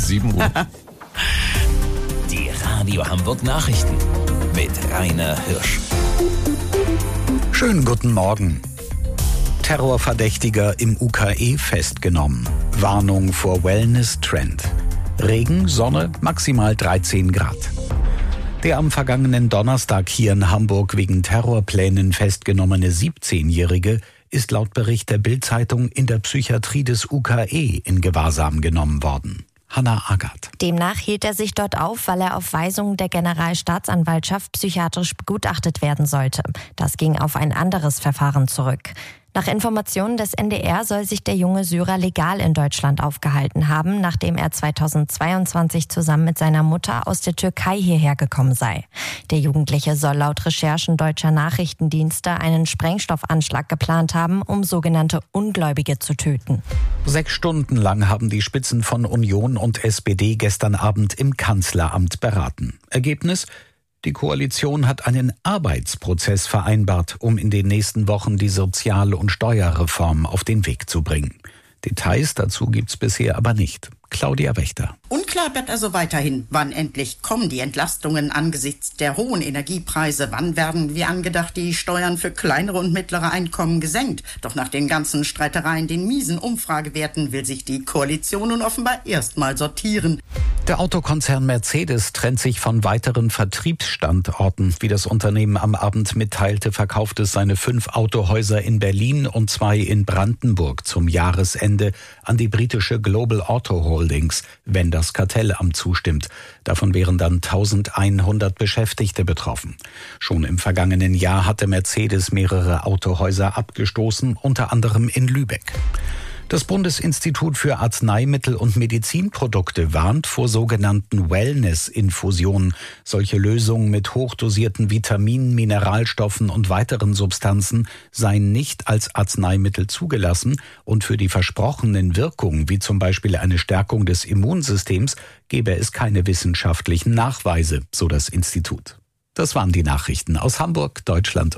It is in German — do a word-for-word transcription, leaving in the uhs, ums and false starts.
sieben Uhr. Die Radio Hamburg Nachrichten mit Rainer Hirsch. Schönen guten Morgen. Terrorverdächtiger im U K E festgenommen. Warnung vor Wellness-Trend. Regen, Sonne, maximal dreizehn Grad. Der am vergangenen Donnerstag hier in Hamburg wegen Terrorplänen festgenommene siebzehnjährige ist laut Bericht der Bild-Zeitung in der Psychiatrie des U K E in Gewahrsam genommen worden. Hanna Agath. Demnach hielt er sich dort auf, weil er auf Weisung der Generalstaatsanwaltschaft psychiatrisch begutachtet werden sollte. Das ging auf ein anderes Verfahren zurück. Nach Informationen des N D R soll sich der junge Syrer legal in Deutschland aufgehalten haben, nachdem er zweitausendzweiundzwanzig zusammen mit seiner Mutter aus der Türkei hierher gekommen sei. Der Jugendliche soll laut Recherchen deutscher Nachrichtendienste einen Sprengstoffanschlag geplant haben, um sogenannte Ungläubige zu töten. Sechs Stunden lang haben die Spitzen von Union und S P D gestern Abend im Kanzleramt beraten. Ergebnis? Die Koalition hat einen Arbeitsprozess vereinbart, um in den nächsten Wochen die Sozial- und Steuerreform auf den Weg zu bringen. Details dazu gibt's bisher aber nicht. Claudia Wächter. Unklar bleibt also weiterhin, wann endlich kommen die Entlastungen angesichts der hohen Energiepreise. Wann werden, wie angedacht, die Steuern für kleinere und mittlere Einkommen gesenkt? Doch nach den ganzen Streitereien, den miesen Umfragewerten, will sich die Koalition nun offenbar erstmal sortieren. Der Autokonzern Mercedes trennt sich von weiteren Vertriebsstandorten. Wie das Unternehmen am Abend mitteilte, verkauft es seine fünf Autohäuser in Berlin und zwei in Brandenburg zum Jahresende an die britische Global Auto Holdings, wenn das Kartellamt zustimmt. Davon wären dann eintausendeinhundert Beschäftigte betroffen. Schon im vergangenen Jahr hatte Mercedes mehrere Autohäuser abgestoßen, unter anderem in Lübeck. Das Bundesinstitut für Arzneimittel und Medizinprodukte warnt vor sogenannten Wellness-Infusionen. Solche Lösungen mit hochdosierten Vitaminen, Mineralstoffen und weiteren Substanzen seien nicht als Arzneimittel zugelassen und für die versprochenen Wirkungen, wie zum Beispiel eine Stärkung des Immunsystems, gebe es keine wissenschaftlichen Nachweise, so das Institut. Das waren die Nachrichten aus Hamburg, Deutschland